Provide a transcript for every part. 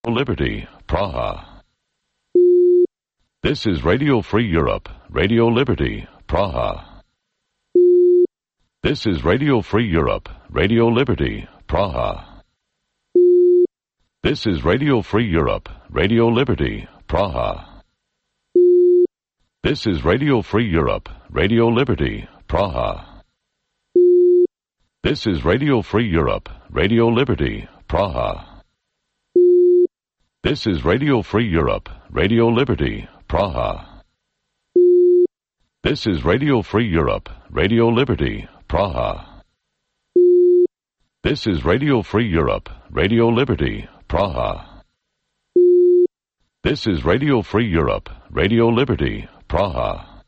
Liberty, Praha. This is Radio Free Europe, Radio Liberty, Praha. This is Radio Free Europe, Radio Liberty, Praha. This is Radio Free Europe, Radio Liberty, Praha. This is Radio Free Europe, Radio Liberty, Praha. This is Radio Free Europe, Radio Liberty, Praha. This is Radio Free Europe, Radio Liberty, Praha. This is Radio Free Europe, Radio Liberty, Praha. This is Radio Free Europe, Radio Liberty, Praha. This is Radio Free Europe, Radio Liberty, Praha.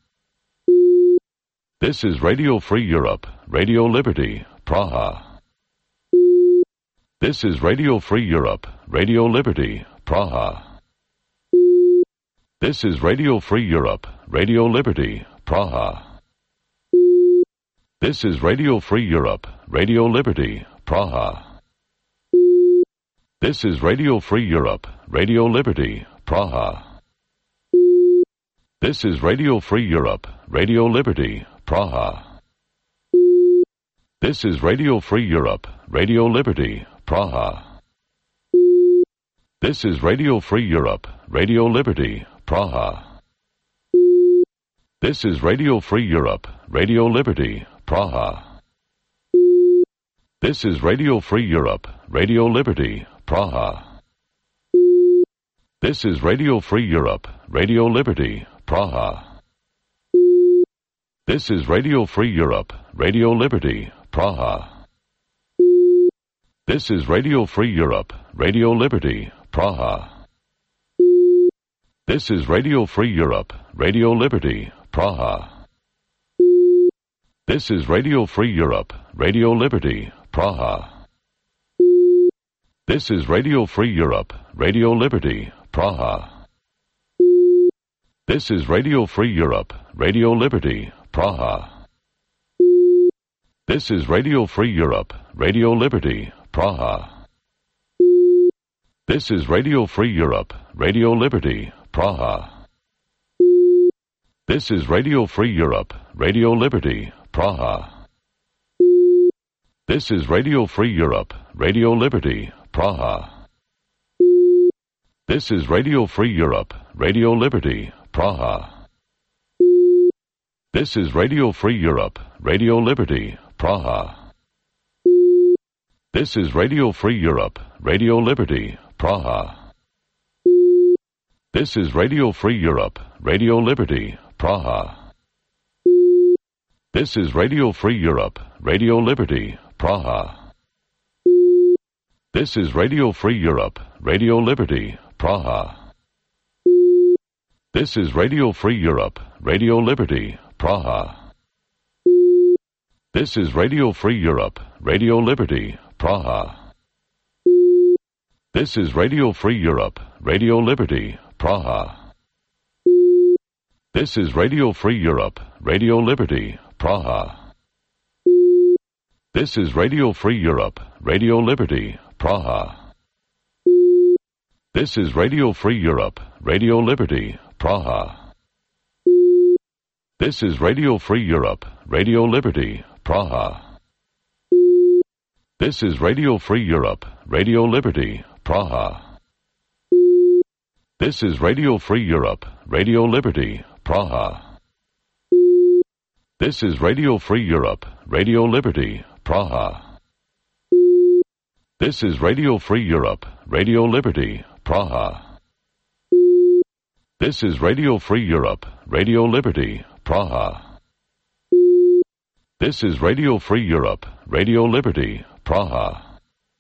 This is Radio Free Europe, Radio Liberty, Praha. This is Radio Free Europe, Radio Liberty, Praha. This is Radio Free Europe, Radio Liberty, Praha. This is Radio Free Europe, Radio Liberty, Praha. This is Radio Free Europe, Radio Liberty, Praha. This is Radio Free Europe, Radio Liberty, Praha. This is Radio Free Europe, Radio Liberty, Praha. This is Radio Free Europe, Radio Liberty, Praha. This is Radio Free Europe, Radio Liberty, Praha. This is Radio Free Europe, Radio Liberty, Praha. This is Radio Free Europe, Radio Liberty, Praha. This is Radio Free Europe, Radio Liberty, Praha. This is Radio Free Europe, Radio Liberty, Praha. This is Radio Free Europe, Radio Liberty, Praha. This is Radio Free Europe, Radio Liberty, Praha. This is Radio Free Europe, Radio Liberty, Praha. This is Radio Free Europe, Radio Liberty, Praha. This is Radio Free Europe, Radio Liberty, Praha. This is Radio Free Europe, Radio Liberty, Praha. This is Radio Free Europe, Radio Liberty, Praha. This is Radio Free Europe, Radio Liberty, Praha. This is Radio Free Europe, Radio Liberty, Praha. This is Radio Free Europe, Radio Liberty, Praha. This is Radio Free Europe, Radio Liberty, Praha. This is Radio Free Europe, Radio Liberty, Praha. This is Radio Free Europe, Radio Liberty, Praha. This is Radio Free Europe, Radio Liberty, Praha. This is Radio Free Europe, Radio Liberty, Praha. This is Radio Free Europe, Radio Liberty, Praha. This is Radio Free Europe, Radio Liberty, Praha. This is Radio Free Europe, Radio Liberty, Praha. This is Radio Free Europe, Radio Liberty, Praha. This is Radio Free Europe, Radio Liberty, Praha. This is Radio Free Europe, Radio Liberty, Praha. This is Radio Free Europe, Radio Liberty, Praha. This is Radio Free Europe, Radio Liberty, Praha. This is Radio Free Europe, Radio Liberty, Praha. This is Radio Free Europe, Radio Liberty, Praha. This is Radio Free Europe, Radio Liberty, Praha. This is Radio Free Europe, Radio Liberty, Praha.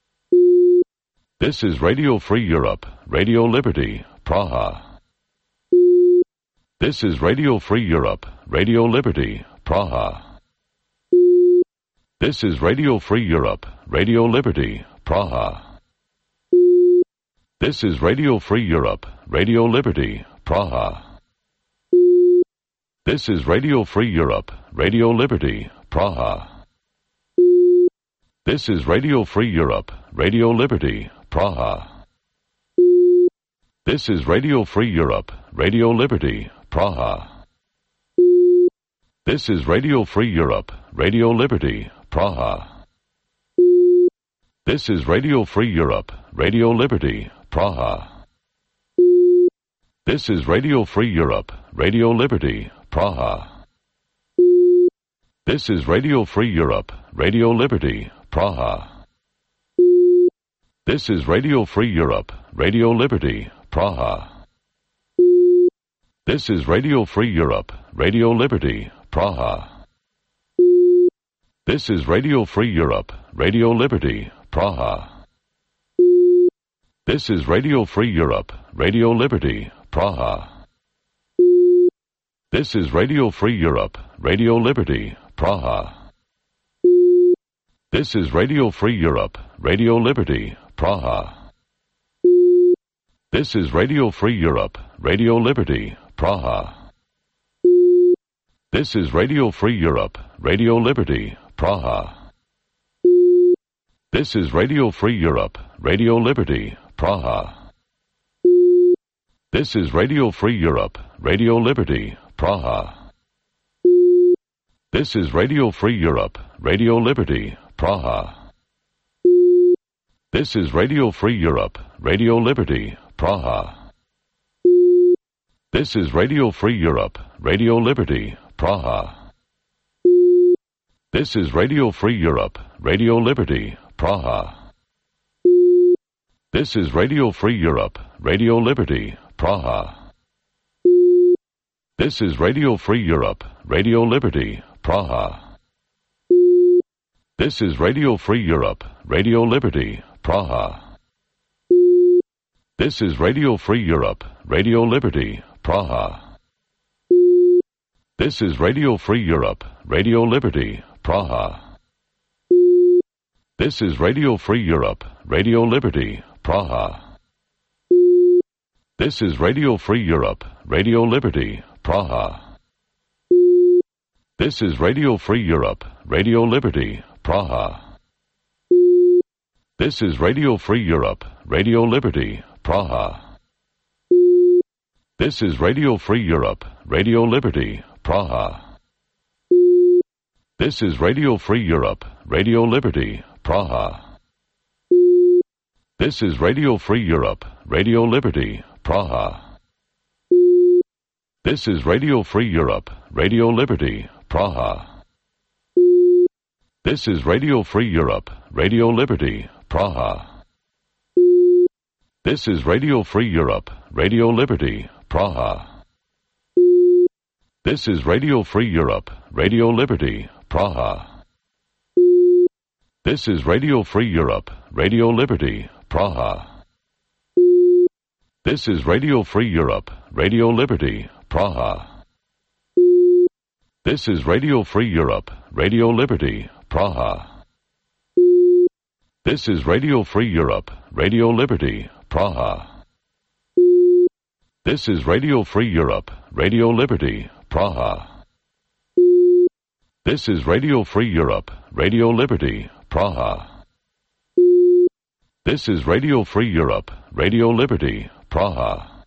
This is Radio Free Europe, Radio Liberty, Praha. This is Radio Free Europe, Radio Liberty, Praha. This is Radio Free Europe, Radio Liberty, Praha. This is Radio Free Europe, Radio Liberty, Praha. This is Radio Free Europe, Radio Liberty, Praha. This is Radio Free Europe, Radio Liberty, Praha. This is Radio Free Europe, Radio Liberty, Praha. This is Radio Free Europe, Radio Liberty, Praha. This is Radio Free Europe, Radio Liberty, Praha. This is Radio Free Europe, Radio Liberty, Praha. This is Radio Free Europe, Radio Liberty, Praha. This is Radio Free Europe, Radio Liberty, Praha. This is Radio Free Europe, Radio Liberty, Praha. This is Radio Free Europe, Radio Liberty, Praha. This is Radio Free Europe, Radio Liberty, Praha. This is Radio Free Europe, Radio Liberty, Praha. This is Radio Free Europe, Radio Liberty, Praha. This is Radio Free Europe, Radio Liberty, Praha. This is Radio Free Europe, Radio Liberty, Praha. This is Radio Free Europe, Radio Liberty, Praha. This is Radio Free Europe, Radio Liberty, Praha. This is Radio Free Europe, Radio Liberty, Praha. This is Radio Free Europe, Radio Liberty, Praha. This is Radio Free Europe, Radio Liberty, Praha. This is Radio Free Europe, Radio Liberty, Praha. This is Radio Free Europe, Radio Liberty, Praha. This is Radio Free Europe, Radio Liberty, Praha. This is Radio Free Europe, Radio Liberty, Praha. This is Radio Free Europe, Radio Liberty, Praha. This is Radio Free Europe, Radio Liberty, Praha. This is Radio Free Europe, Radio Liberty, Praha. This is Radio Free Europe, Radio Liberty, Praha. This is Radio Free Europe, Radio Liberty, Praha. This is Radio Free Europe, Radio Liberty, Praha. This is Radio Free Europe, Radio Liberty, Praha. This is Radio Free Europe, Radio Liberty, Praha. This is Radio Free Europe, Radio Liberty, Praha. This is Radio Free Europe, Radio Liberty, Praha. This is Radio Free Europe, Radio Liberty, Praha. This is Radio Free Europe, Radio Liberty, Praha. This is Radio Free Europe, Radio Liberty, Praha. This is Radio Free Europe, Radio Liberty, Praha. This is Radio Free Europe, Radio Liberty, Praha. This is Radio Free Europe, Radio Liberty, Praha. This is Radio Free Europe, Radio Liberty, Praha. This is Radio Free Europe, Radio Liberty, Praha. This is Radio Free Europe, Radio Liberty, Praha. This is Radio Free Europe, Radio Liberty, Praha.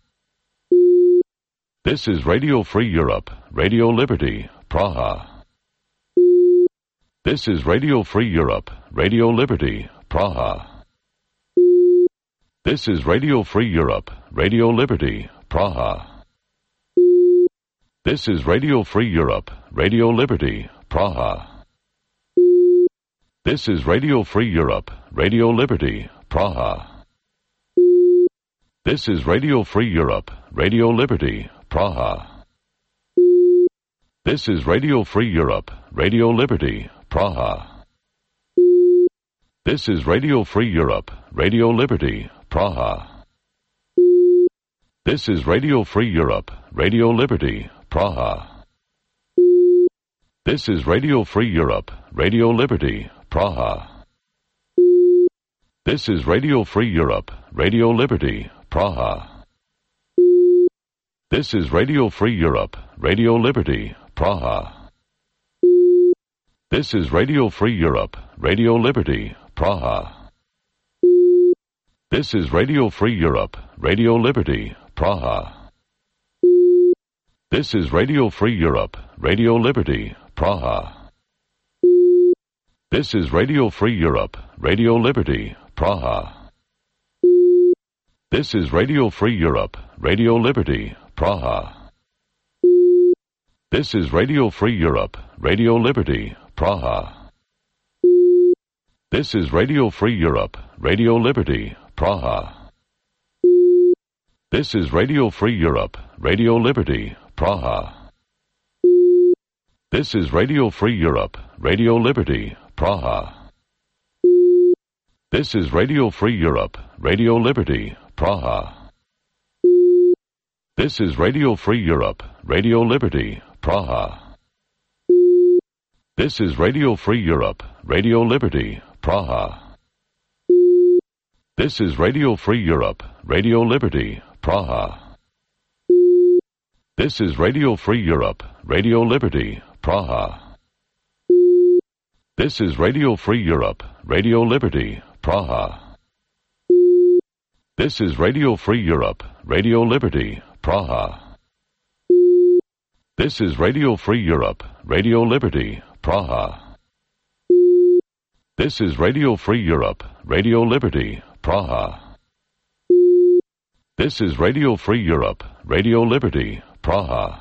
This is Radio Free Europe, Radio Liberty, Praha. This is Radio Free Europe, Radio Liberty, Praha. This is Radio Free Europe, Radio Liberty, Praha. This is Radio Free Europe, Radio Liberty, Praha. This is Radio Free Europe, Radio Liberty, Praha. This is Radio Free Europe, Radio Liberty, Praha. This is Radio Free Europe, Radio Liberty, Praha. This is Radio Free Europe, Radio Liberty, Praha. This is Radio Free Europe, Radio Liberty, Praha. This is Radio Free Europe, Radio Liberty, Praha. This is Radio Free Europe, Radio Liberty, Praha. This is Radio Free Europe, Radio Liberty, Praha. This is Radio Free Europe, Radio Liberty, Praha. This is Radio Free Europe, Radio Liberty, Praha. This is Radio Free Europe, Radio Liberty, Praha. This is Radio Free Europe, Radio Liberty, Praha. This is Radio Free Europe, Radio Liberty, Praha. This is Radio Free Europe, Radio Liberty, Praha. This is Radio Free Europe, Radio Liberty, Praha. This is Radio Free Europe, Radio Liberty, Praha. This is Radio Free Europe, Radio Liberty, Praha. This is Radio Free Europe, Radio Liberty, Praha. This is Radio Free Europe, Radio Liberty, Praha. This is Radio Free Europe, Radio Liberty, Praha. This is Radio Free Europe, Radio Liberty, Praha. This is Radio Free Europe, Radio Liberty, Praha. This is Radio Free Europe, Radio Liberty, Praha. This is Radio Free Europe, Radio Liberty, Praha. This is Radio Free Europe, Radio Liberty, Praha. This is Radio Free Europe, Radio Liberty, Praha. This is Radio Free Europe, Radio Liberty, Praha.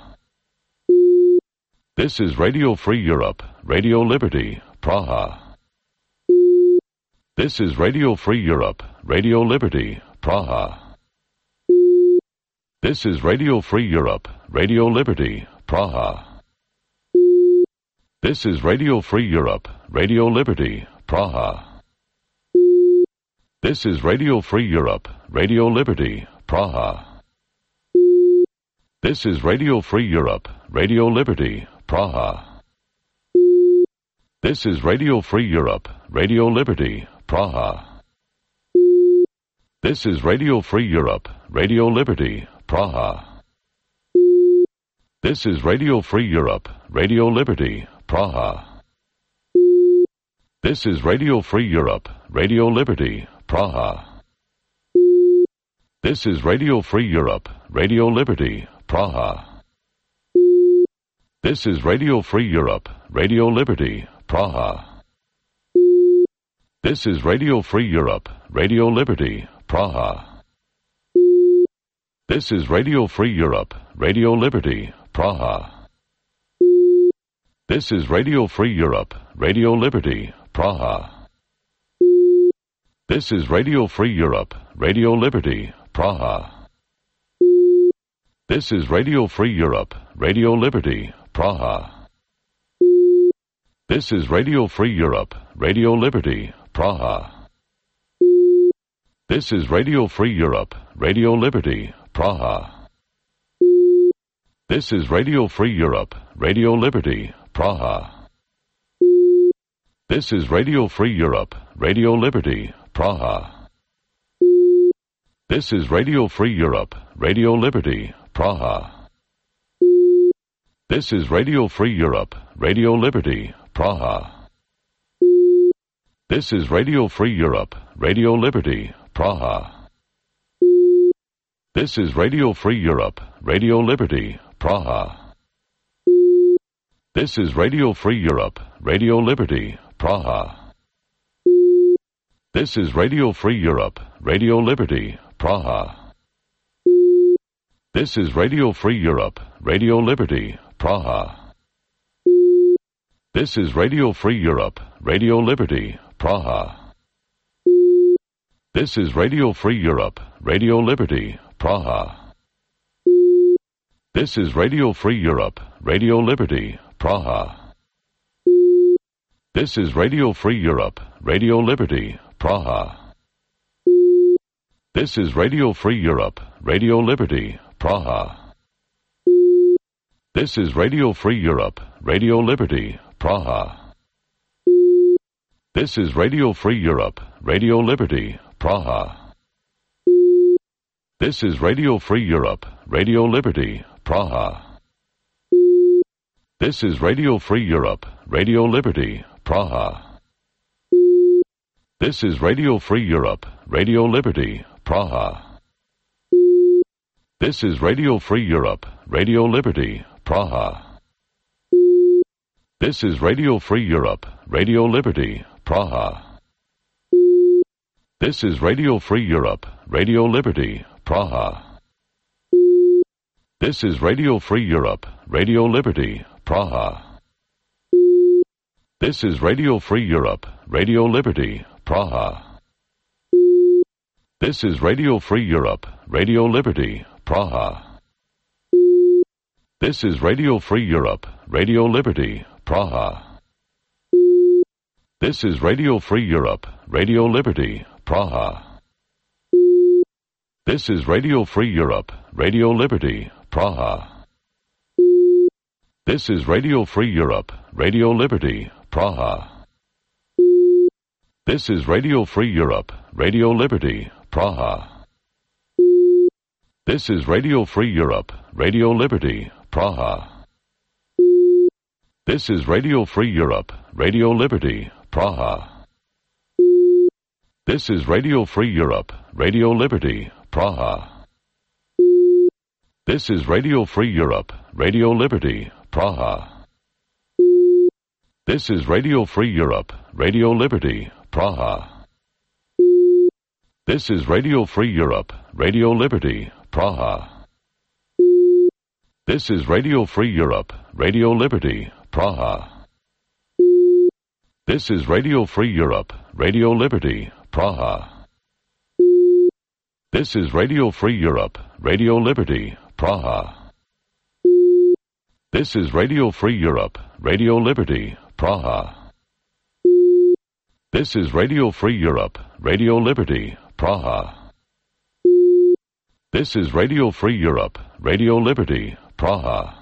This is Radio Free Europe, Radio Liberty, Praha. This is Radio Free Europe, Radio Liberty, Praha. This is Radio Free Europe, Radio Liberty, Praha. This is Radio Free Europe, Radio Liberty, Praha. This is Radio Free Europe, Radio Liberty, Praha. This is Radio Free Europe, Radio Liberty, Praha. This is Radio Free Europe, Radio Liberty, Praha. This is Radio Free Europe, Radio Liberty, Praha. This is Radio Free Europe, Radio Liberty, Praha. This is Radio Free Europe, Radio Liberty, Praha. This is Radio Free Europe, Radio Liberty, Praha. This is Radio Free Europe, Radio Liberty, Praha. This is Radio Free Europe, Radio Liberty, Praha. This is Radio Free Europe, Radio Liberty, Praha. This is Radio Free Europe, Radio Liberty, Praha. This is Radio Free Europe, Radio Liberty, Praha. This is Radio Free Europe, Radio Liberty, Praha. This is Radio Free Europe, Radio Liberty, Praha. This is Radio Free Europe, Radio Liberty, Praha. This is Radio Free Europe, Radio Liberty, Praha. This is Radio Free Europe, Radio Liberty, Praha. This is Radio Free Europe, Radio Liberty, Praha. This is Radio Free Europe, Radio Liberty, Praha. This is Radio Free Europe, Radio Liberty, Praha. This is Radio Free Europe, Radio Liberty, Praha. This is Radio Free Europe, Radio Liberty, Praha. This is Radio Free Europe, Radio Liberty, Praha. This is Radio Free Europe, Radio Liberty, Praha. This is Radio Free Europe, Radio Liberty, Praha. This is Radio Free Europe, Radio Liberty, Praha. This is Radio Free Europe, Radio Liberty, Praha. This is Radio Free Europe, Radio Liberty, Praha. This is Radio Free Europe, Radio Liberty, Praha. This is Radio Free Europe, Radio Liberty, Praha. This is Radio Free Europe, Radio Liberty, Praha. This is Radio Free Europe, Radio Liberty, Praha. This is Radio Free Europe, Radio Liberty, Praha. This is Radio Free Europe, Radio Liberty, Praha. This is Radio Free Europe, Radio Liberty, Praha. This is Radio Free Europe, Radio Liberty, Praha. This is Radio Free Europe, Radio Liberty, Praha. This is Radio Free Europe, Radio Liberty, Praha. This is Radio Free Europe, Radio Liberty, Praha. This is Radio Free Europe, Radio Liberty, Praha. This is Radio Free Europe, Radio Liberty, Praha. This is Radio Free Europe, Radio Liberty, Praha. This is Radio Free Europe, Radio Liberty, Praha. This is Radio Free Europe, Radio Liberty, Praha. This is Radio Free Europe, Radio Liberty, Praha. This is Radio Free Europe, Radio Liberty, Praha. This is Radio Free Europe, Radio Liberty, Praha. This is Radio Free Europe, Radio Liberty, Praha. This is Radio Free Europe, Radio Liberty, Praha. This is Radio Free Europe, Radio Liberty, Praha. This is Radio Free Europe, Radio Liberty, Praha. This is Radio Free Europe, Radio Liberty, Praha. This is Radio Free Europe, Radio Liberty, Praha. This is Radio Free Europe, Radio Liberty, Praha. This is Radio Free Europe, Radio Liberty, Praha. This is Radio Free Europe, Radio Liberty, Praha. This is Radio Free Europe, Radio Liberty, Praha.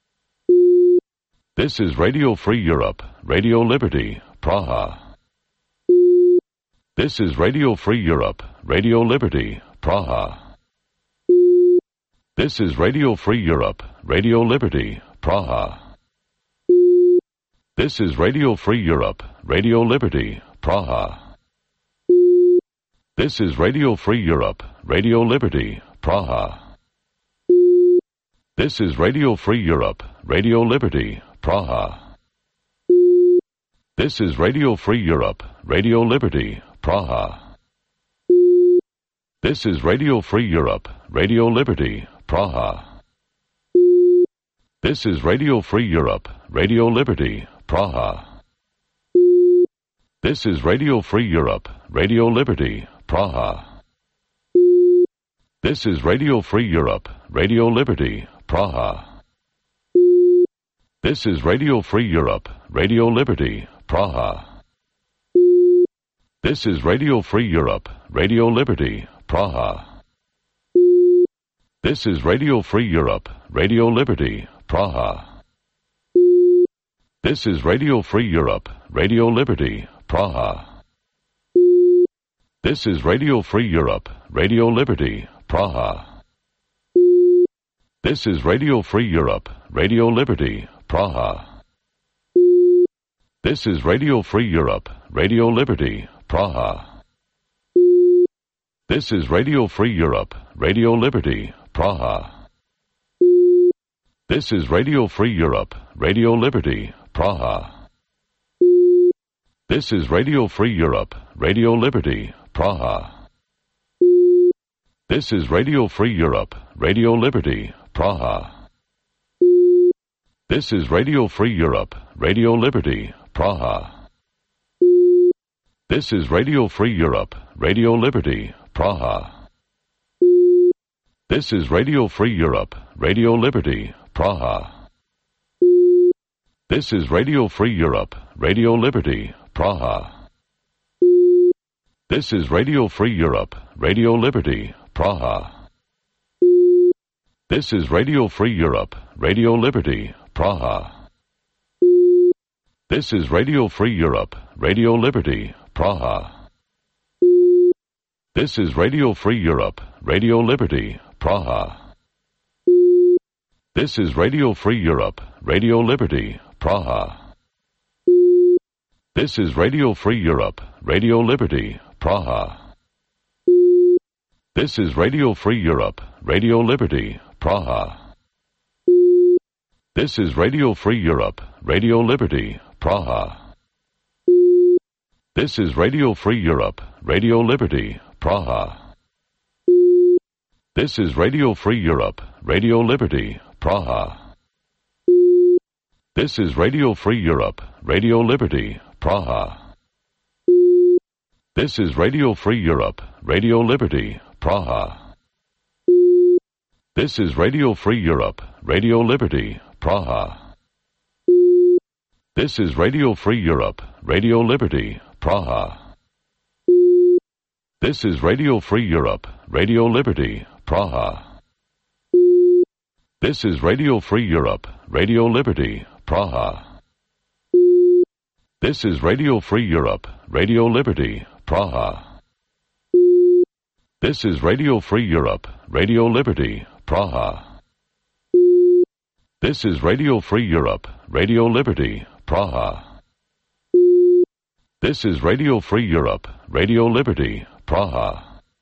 This is Radio Free Europe, Radio Liberty, Praha. This is Radio Free Europe, Radio Liberty, Praha. This is Radio Free Europe, Radio Liberty, Praha. This is Radio Free Europe, Radio Liberty, Praha. This is Radio Free Europe, Radio Liberty, Praha. This is Radio Free Europe, Radio Liberty, Praha. This is Radio Free Europe, Radio Liberty, Praha. This is Radio Free Europe, Radio Liberty, Praha. This is Radio Free Europe, Radio Liberty, Praha. This is Radio Free Europe, Radio Liberty, Praha. This is Radio Free Europe, Radio Liberty, Praha. This is Radio Free Europe, Radio Liberty, Praha. This is Radio Free Europe, Radio Liberty, Praha. This is Radio Free Europe, Radio Liberty, Praha. This is Radio Free Europe, Radio Liberty, Praha. This is Radio Free Europe, Radio Liberty, Praha. This is Radio Free Europe, Radio Liberty, Praha. This is Radio Free Europe, Radio Liberty, Praha. This is Radio Free Europe, Radio Liberty, Praha. This is Radio Free Europe, Radio Liberty, Praha. This is Radio Free Europe, Radio Liberty, Praha. This is Radio Free Europe, Radio Liberty, Praha. This is Radio Free Europe, Radio Liberty, Praha. This is Radio Free Europe, Radio Liberty, Praha. This is Radio Free Europe, Radio Liberty, Praha. This is Radio Free Europe, Radio Liberty, Praha. This is Radio Free Europe, Radio Liberty, Praha. This is Radio Free Europe, Radio Liberty, Praha. This is Radio Free Europe, Radio Liberty, Praha. This is Radio Free Europe, Radio Liberty, Praha. This is Radio Free Europe, Radio Liberty, Praha. This is Radio Free Europe, Radio Liberty, Praha. This is Radio Free Europe, Radio Liberty, Praha. This is Radio Free Europe, Radio Liberty, Praha. This is Radio Free Europe, Radio Liberty, Praha. This is Radio Free Europe, Radio Liberty, Praha. This is Radio Free Europe, Radio Liberty, Praha. This is Radio Free Europe, Radio Liberty, Praha. This is Radio Free Europe, Radio Liberty, Praha. This is Radio Free Europe, Radio Liberty, Praha. This is Radio Free Europe, Radio Liberty, Praha. This is Radio Free Europe, Radio Liberty, Praha. This is Radio Free Europe, Radio Liberty, Praha. This is Radio Free Europe, Radio Liberty, Praha. This is Radio Free Europe, Radio Liberty, Praha. This is Radio Free Europe, Radio Liberty, Praha.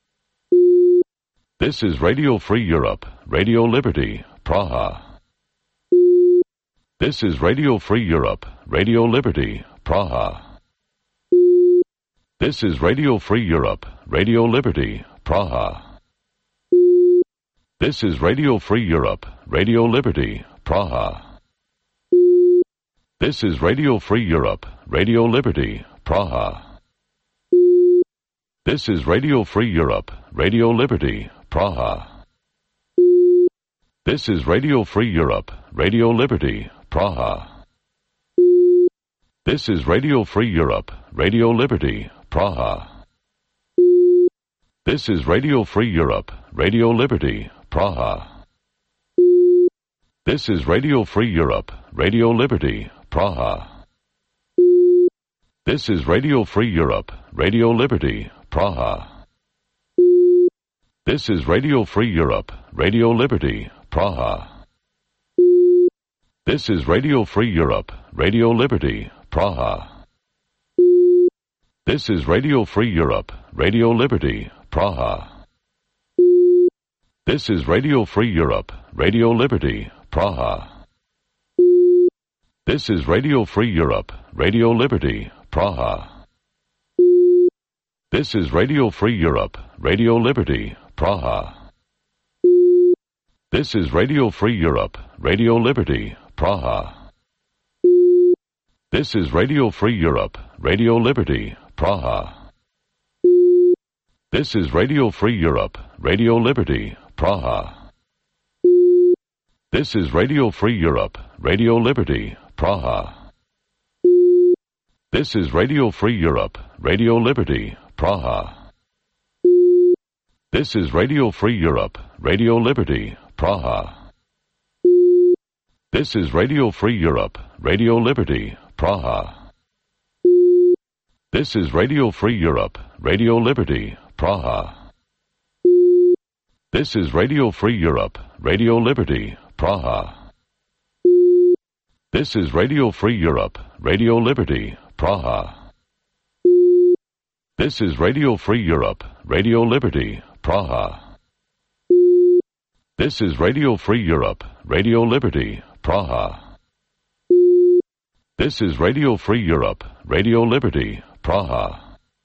This is Radio Free Europe, Radio Liberty, Praha. This is Radio Free Europe, Radio Liberty, Praha. This is Radio Free Europe, Radio Liberty, Praha. This is Radio Free Europe, Radio Liberty, Praha. This is Radio Free Europe, Radio Liberty, Praha. This is Radio Free Europe, Radio Liberty, Praha. This is Radio Free Europe, Radio Liberty, Praha. This is Radio Free Europe, Radio Liberty, Praha. This is Radio Free Europe, Radio Liberty, Praha. This is Radio Free Europe, Radio Liberty, Praha. This is Radio Free Europe, Radio Liberty, Praha. This is Radio Free Europe, Radio Liberty, Praha. This is Radio Free Europe, Radio Liberty, Praha. This is Radio Free Europe, Radio Liberty, Praha. This is Radio Free Europe, Radio Liberty, Praha. This is Radio Free Europe, Radio Liberty, Praha. This is Radio Free Europe, Radio Liberty, Praha. This is Radio Free Europe, Radio Liberty, Praha. This is Radio Free Europe, Radio Liberty, Praha. This is Radio Free Europe, Radio Liberty, Praha. This is Radio Free Europe, Radio Liberty, Praha. This is Radio Free Europe, Radio Liberty, Praha. This is Radio Free Europe, Radio Liberty, Praha. This is Radio Free Europe, Radio Liberty, Praha. This is Radio Free Europe, Radio Liberty, Praha. This is Radio Free Europe, Radio Liberty, Praha. This is Radio Free Europe, Radio Liberty, Praha. This is Radio Free Europe, Radio Liberty, Praha. This is Radio Free Europe, Radio Liberty, Praha. This is Radio Free Europe, Radio Liberty, Praha.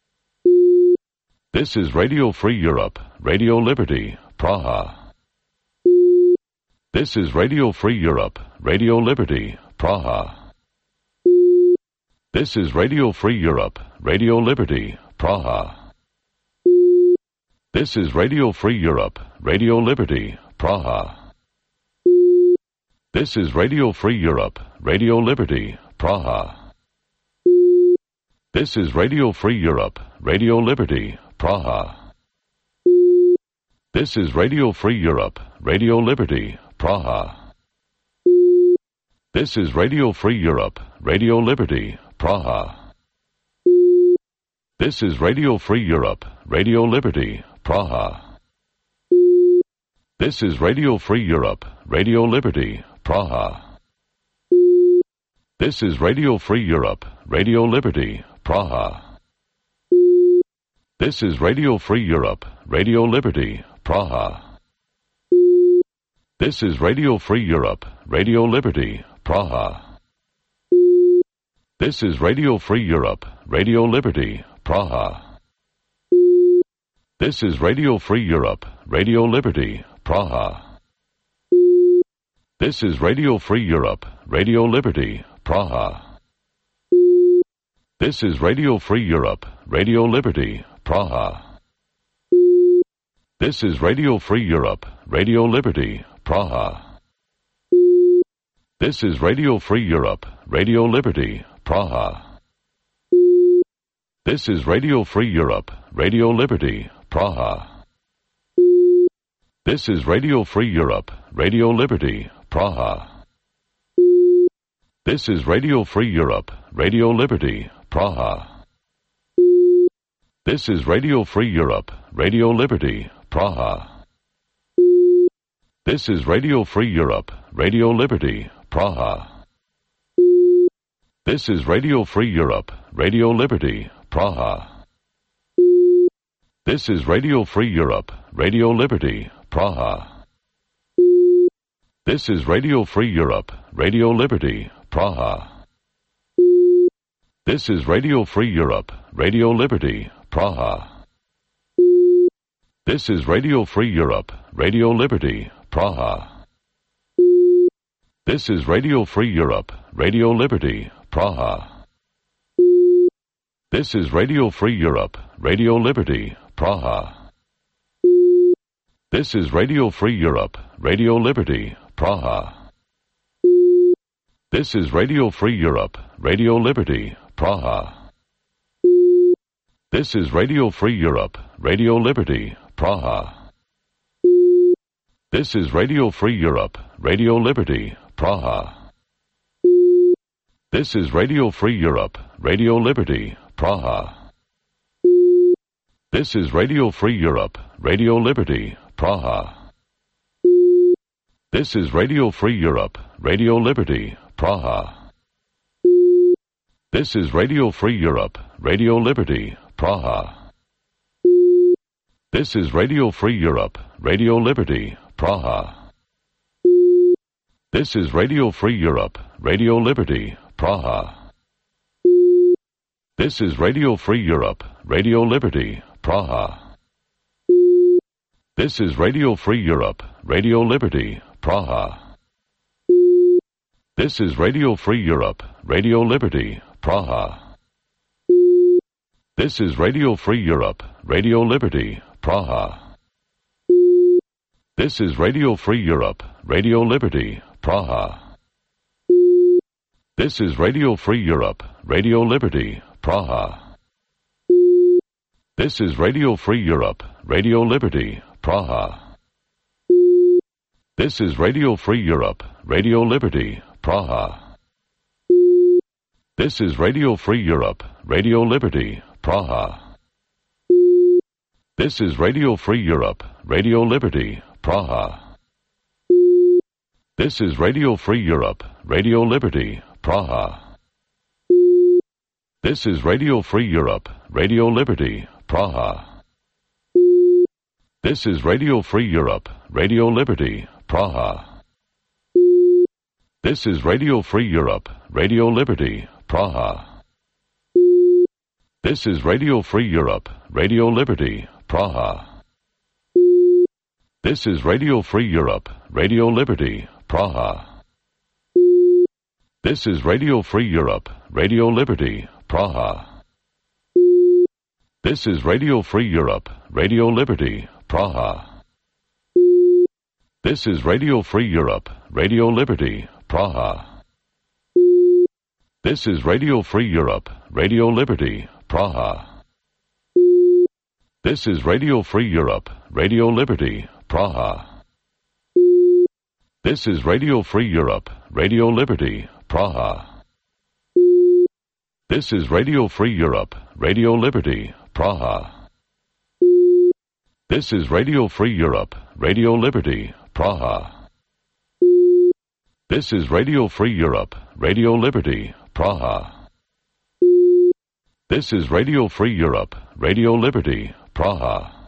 This is Radio Free Europe, Radio Liberty, Praha. This is Radio Free Europe, Radio Liberty, Praha. This is Radio Free Europe, Radio Liberty, Praha. This is Radio Free Europe, Radio Liberty, Praha. This is Radio Free Europe, Radio Liberty, Praha. This is Radio Free Europe, Radio Liberty, Praha. This is Radio Free Europe, Radio Liberty, Praha. This is Radio Free Europe, Radio Liberty, Praha. This is Radio Free Europe, Radio Liberty, Praha. This is Radio Free Europe, Radio Liberty, Praha. This is Radio Free Europe, Radio Liberty, Praha. This is Radio Free Europe, Radio Liberty, Praha. This is Radio Free Europe, Radio Liberty, Praha. This is Radio Free Europe, Radio Liberty, Praha. This is Radio Free Europe, Radio Liberty, Praha. This is Radio Free Europe, Radio Liberty, Praha. This is Radio Free Europe, Radio Liberty, Praha. This is Radio Free Europe, Radio Liberty, Praha. This is Radio Free Europe, Radio Liberty, Praha. This is Radio Free Europe, Radio Liberty, Praha. This is Radio Free Europe, Radio Liberty, Praha. This is Radio Free Europe, Radio Liberty, Praha. This is Radio Free Europe, Radio Liberty, Praha. This is Radio Free Europe, Radio Liberty, Praha. This is Radio Free Europe, Radio Liberty, Praha. This is Radio Free Europe, Radio Liberty, Praha. This is Radio Free Europe, Radio Liberty, Praha. This is Radio Free Europe, Radio Liberty, Praha. This is Radio Free Europe, Radio Liberty, Praha. This is Radio Free Europe, Radio Liberty, Praha. This is Radio Free Europe, Radio Liberty, Praha. This is Radio Free Europe, Radio Liberty, Praha. This is Radio Free Europe, Radio Liberty, Praha. This is Radio Free Europe, Radio Liberty, Praha. This is Radio Free Europe, Radio Liberty, Praha. This is Radio Free Europe, Radio Liberty, Praha. This is Radio Free Europe, Radio Liberty, Praha. This is Radio Free Europe, Radio Liberty, Praha. This is Radio Free Europe, Radio Liberty, Praha. This is Radio Free Europe, Radio Liberty, Praha. This is Radio Free Europe, Radio Liberty, Praha. This is Radio Free Europe, Radio Liberty, Praha. This is Radio Free Europe, Radio Liberty, Praha. This is Radio Free Europe, Radio Liberty, Praha. This is Radio Free Europe, Radio Liberty, Praha. This is Radio Free Europe, Radio Liberty, Praha. This is Radio Free Europe, Radio Liberty, Praha. This is Radio Free Europe, Radio Liberty, Praha. This is Radio Free Europe, Radio Liberty, Praha. This is Radio Free Europe, Radio Liberty, Praha. This is Radio Free Europe, Radio Liberty, Praha. This is Radio Free Europe, Radio Liberty, Praha. This is Radio Free Europe, Radio Liberty, Praha. This is Radio Free Europe, Radio Liberty, Praha. This is Radio Free Europe, Radio Liberty, Praha. This is Radio Free Europe, Radio Liberty, Praha. This is Radio Free Europe, Radio Liberty, Praha. This is Radio Free Europe, Radio Liberty, Praha. This is Radio Free Europe, Radio Liberty, Praha. This is Radio Free Europe, Radio Liberty, Praha. This is Radio Free Europe, Radio Liberty, Praha. This is Radio Free Europe, Radio Liberty, Praha. This is Radio Free Europe, Radio Liberty, Praha. This is Radio Free Europe, Radio Liberty, Praha. This is Radio Free Europe, Radio Liberty, Praha. This is Radio Free Europe, Radio Liberty, Praha. This is Radio Free Europe, Radio Liberty, Praha.